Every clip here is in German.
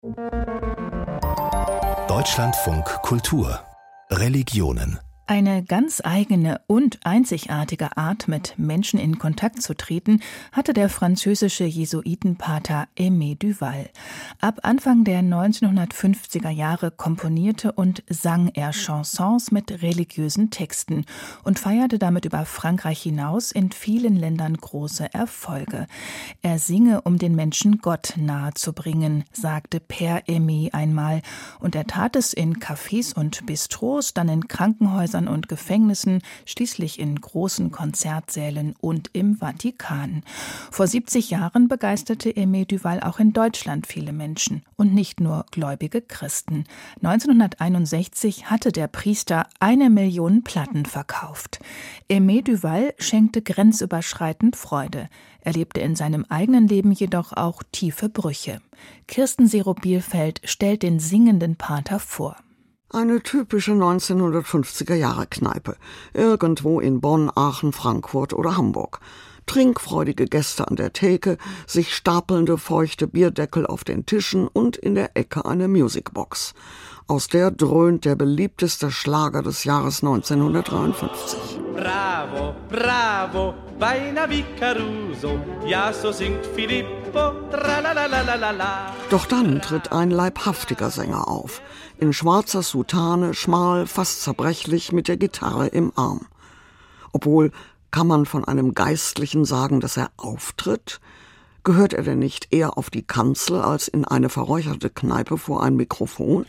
Deutschlandfunk Kultur Religionen. Eine ganz eigene und einzigartige Art, mit Menschen in Kontakt zu treten, hatte der französische Jesuitenpater Aimé Duval. Ab Anfang der 1950er Jahre komponierte und sang er Chansons mit religiösen Texten und feierte damit über Frankreich hinaus in vielen Ländern große Erfolge. Er singe, um den Menschen Gott nahezubringen, sagte Père Aimé einmal, und er tat es in Cafés und Bistros, dann in Krankenhäusern und Gefängnissen, schließlich in großen Konzertsälen und im Vatikan. Vor 70 Jahren begeisterte Aimé Duval auch in Deutschland viele Menschen und nicht nur gläubige Christen. 1961 hatte der Priester 1 Million Platten verkauft. Aimé Duval schenkte grenzüberschreitend Freude. Er lebte in seinem eigenen Leben jedoch auch tiefe Brüche. Kirsten Serow-Bielfeld stellt den singenden Pater vor. Eine typische 1950er-Jahre-Kneipe, irgendwo in Bonn, Aachen, Frankfurt oder Hamburg. Trinkfreudige Gäste an der Theke, sich stapelnde feuchte Bierdeckel auf den Tischen und in der Ecke eine Musicbox. Aus der dröhnt der beliebteste Schlager des Jahres 1953. Bravo, bravo, beina wie Caruso, ja so singt Filippo, tralalalala. Doch dann tritt ein leibhaftiger Sänger auf, in schwarzer Soutane, schmal, fast zerbrechlich, mit der Gitarre im Arm. Obwohl, kann man von einem Geistlichen sagen, dass er auftritt? Gehört er denn nicht eher auf die Kanzel als in eine verräucherte Kneipe vor ein Mikrofon?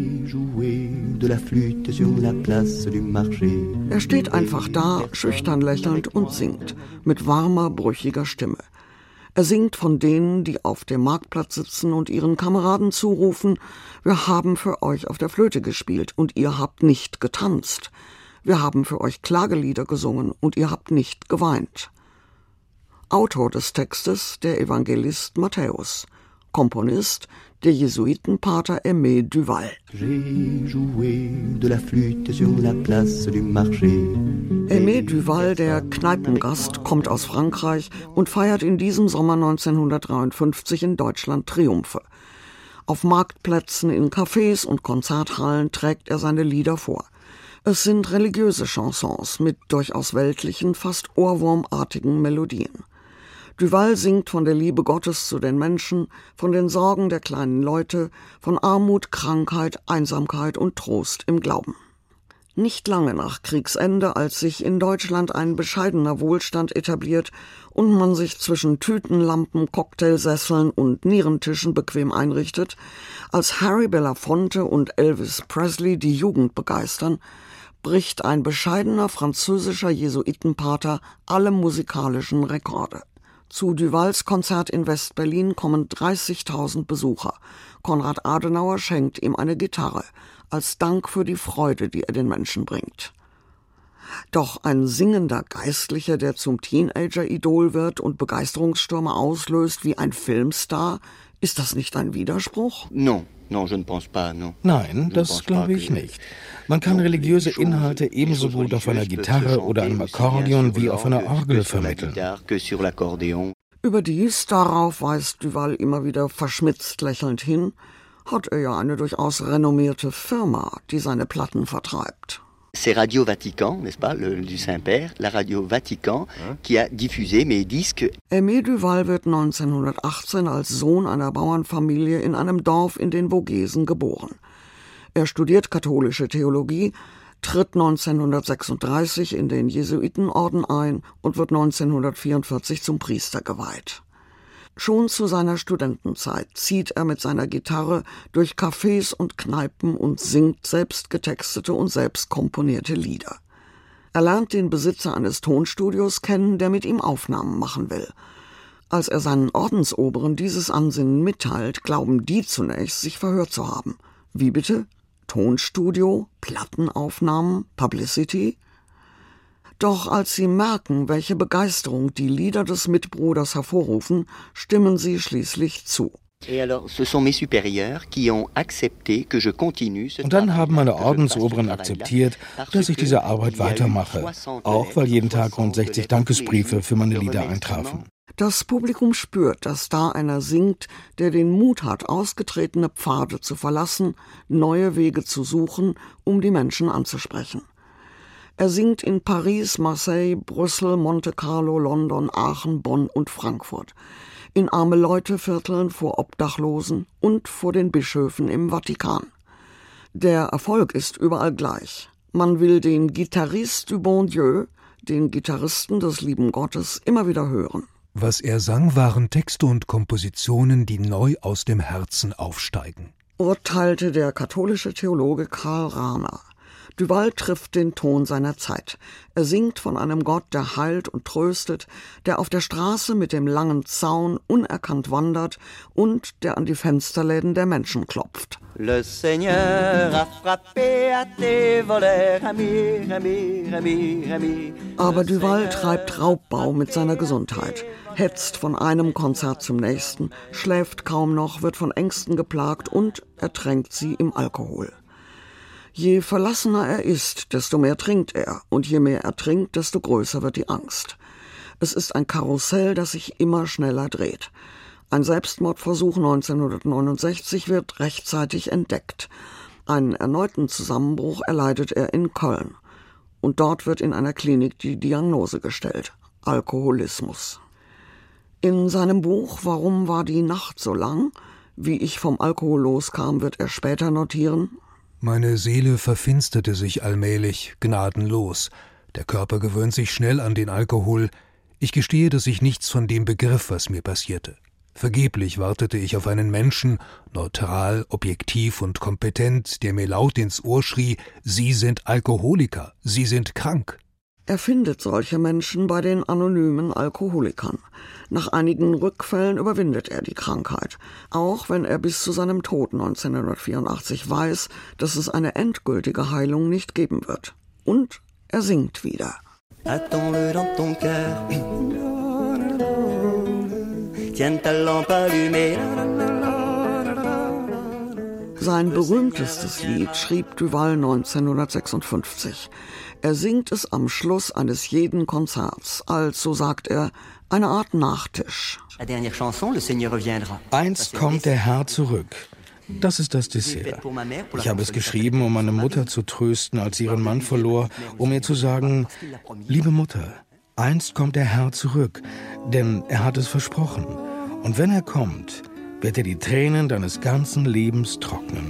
Er steht einfach da, schüchtern lächelnd und singt, mit warmer, brüchiger Stimme. Er singt von denen, die auf dem Marktplatz sitzen und ihren Kameraden zurufen: Wir haben für euch auf der Flöte gespielt und ihr habt nicht getanzt. Wir haben für euch Klagelieder gesungen und ihr habt nicht geweint. Autor des Textes der Evangelist Matthäus, Komponist der Jesuitenpater Aimé Duval. Aimé Duval, der Kneipengast, kommt aus Frankreich und feiert in diesem Sommer 1953 in Deutschland Triumphe. Auf Marktplätzen, in Cafés und Konzerthallen trägt er seine Lieder vor. Es sind religiöse Chansons mit durchaus weltlichen, fast ohrwurmartigen Melodien. Duval singt von der Liebe Gottes zu den Menschen, von den Sorgen der kleinen Leute, von Armut, Krankheit, Einsamkeit und Trost im Glauben. Nicht lange nach Kriegsende, als sich in Deutschland ein bescheidener Wohlstand etabliert und man sich zwischen Tütenlampen, Cocktailsesseln und Nierentischen bequem einrichtet, als Harry Belafonte und Elvis Presley die Jugend begeistern, bricht ein bescheidener französischer Jesuitenpater alle musikalischen Rekorde. Zu Duvals Konzert in West-Berlin kommen 30.000 Besucher. Konrad Adenauer schenkt ihm eine Gitarre, als Dank für die Freude, die er den Menschen bringt. Doch ein singender Geistlicher, der zum Teenager-Idol wird und Begeisterungsstürme auslöst wie ein Filmstar, ist das nicht ein Widerspruch? Nein, das glaube ich nicht. Man kann religiöse Inhalte ebenso gut auf einer Gitarre oder einem Akkordeon wie auf einer Orgel vermitteln. Überdies, darauf weist Duval immer wieder verschmitzt lächelnd hin, hat er ja eine durchaus renommierte Firma, die seine Platten vertreibt. C'est Radio Vatican, n'est-ce pas, du Saint-Père, la Radio Vatican, qui a diffusé mes disques. Aimé Duval wird 1918 als Sohn einer Bauernfamilie in einem Dorf in den Vogesen geboren. Er studiert katholische Theologie, tritt 1936 in den Jesuitenorden ein und wird 1944 zum Priester geweiht. Schon zu seiner Studentenzeit zieht er mit seiner Gitarre durch Cafés und Kneipen und singt selbst getextete und selbst komponierte Lieder. Er lernt den Besitzer eines Tonstudios kennen, der mit ihm Aufnahmen machen will. Als er seinen Ordensoberen dieses Ansinnen mitteilt, glauben die zunächst, sich verhört zu haben. Wie bitte? Tonstudio, Plattenaufnahmen, Publicity? Doch als sie merken, welche Begeisterung die Lieder des Mitbruders hervorrufen, stimmen sie schließlich zu. Und dann haben meine Ordensoberen akzeptiert, dass ich diese Arbeit weitermache, auch weil jeden Tag rund 60 Dankesbriefe für meine Lieder eintrafen. Das Publikum spürt, dass da einer singt, der den Mut hat, ausgetretene Pfade zu verlassen, neue Wege zu suchen, um die Menschen anzusprechen. Er singt in Paris, Marseille, Brüssel, Monte Carlo, London, Aachen, Bonn und Frankfurt. In Arme-Leute-Vierteln, vor Obdachlosen und vor den Bischöfen im Vatikan. Der Erfolg ist überall gleich. Man will den Guitariste du bon Dieu, den Gitarristen des lieben Gottes, immer wieder hören. Was er sang, waren Texte und Kompositionen, die neu aus dem Herzen aufsteigen, urteilte der katholische Theologe Karl Rahner. Duval trifft den Ton seiner Zeit. Er singt von einem Gott, der heilt und tröstet, der auf der Straße mit dem langen Zaun unerkannt wandert und der an die Fensterläden der Menschen klopft. Le Seigneur a frappé à tes voleurs, ami, ami, ami, ami. Aber Duval treibt Raubbau mit seiner Gesundheit, hetzt von einem Konzert zum nächsten, schläft kaum noch, wird von Ängsten geplagt und ertränkt sie im Alkohol. Je verlassener er ist, desto mehr trinkt er, und je mehr er trinkt, desto größer wird die Angst. Es ist ein Karussell, das sich immer schneller dreht. Ein Selbstmordversuch 1969 wird rechtzeitig entdeckt. Einen erneuten Zusammenbruch erleidet er in Köln. Und dort wird in einer Klinik die Diagnose gestellt: Alkoholismus. In seinem Buch »Warum war die Nacht so lang?« Wie ich vom Alkohol loskam, wird er später notieren: Meine Seele verfinsterte sich allmählich, gnadenlos. Der Körper gewöhnt sich schnell an den Alkohol. Ich gestehe, dass ich nichts von dem begriff, was mir passierte. Vergeblich wartete ich auf einen Menschen, neutral, objektiv und kompetent, der mir laut ins Ohr schrie: Sie sind Alkoholiker, Sie sind krank. Er findet solche Menschen bei den anonymen Alkoholikern. Nach einigen Rückfällen überwindet er die Krankheit, auch wenn er bis zu seinem Tod 1984 weiß, dass es eine endgültige Heilung nicht geben wird. Und er singt wieder. Attends-le dans ton cœur. Tiens ta lampe allumée. Sein berühmtestes Lied schrieb Duval 1956. Er singt es am Schluss eines jeden Konzerts, als, so sagt er, eine Art Nachtisch. Einst kommt der Herr zurück. Das ist das Dessert. Ich habe es geschrieben, um meine Mutter zu trösten, als sie ihren Mann verlor, um ihr zu sagen: Liebe Mutter, einst kommt der Herr zurück, denn er hat es versprochen. Und wenn er kommt, wird er die Tränen deines ganzen Lebens trocknen.